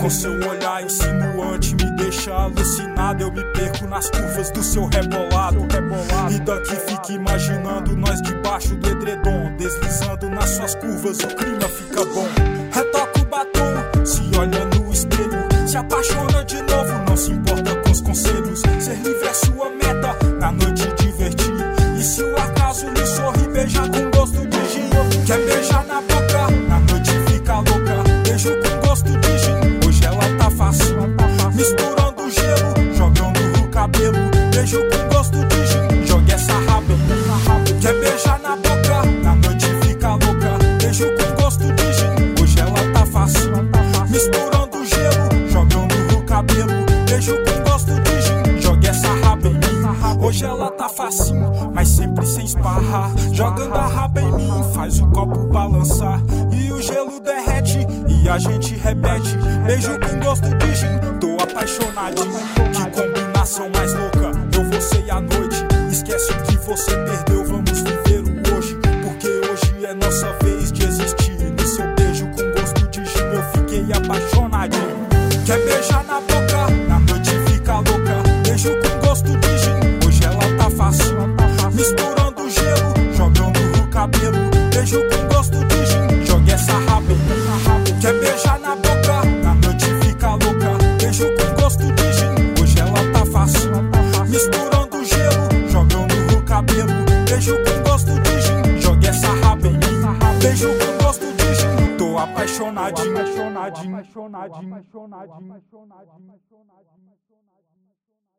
Com seu olhar insinuante me deixa alucinado. Eu me perco nas curvas do seu rebolado. E daqui fica imaginando nós debaixo do edredom, deslizando nas suas curvas, o clima fica bom. Retoca o batom, se olha no espelho, se apaixona de novo, não se importa com os conselhos. Ser livre é sua meta, na noite divertir. E se o acaso lhe sorri, beijar com gosto de gin. Quer beijar na boca, na noite fica louca. Beijo com gosto de gin, hoje ela tá fácil. Misturando gelo, jogando o cabelo. Beijo com gosto de gin, joga essa raba. Quer beijar na boca, na noite fica louca. Beijo com gosto de gin, hoje ela tá fácil. Misturando gelo, jogando o cabelo. Beijo com gosto de gin, joga essa raba em mim. Hoje ela tá facinho, mas sempre sem esparrar. Jogando a raba em mim, faz o copo balançar. E o gelo derrete, e a gente repete. Beijo com gosto de gin, tô apaixonadinho. Que combinação mais louca, eu, você e a noite. Esquece o que você perdeu, vamos viver o hoje. Porque hoje é nossa vez de existir. No seu beijo com gosto de gin, eu fiquei apaixonadinho. Quer beijar na boca, na noite fica louca. Beijo com gosto de gin, hoje ela tá fácil. Misturando gelo, jogando o cabelo. Beijo com gosto de gin, joga essa raba. Quer beijar na boca, na noite fica louca. Beijo com gosto de gin, hoje ela tá fácil. Misturando gelo, jogando o cabelo. Beijo com gosto de gin, joga essa raba em mim. Beijo com gosto de gin, tô apaixonadinho.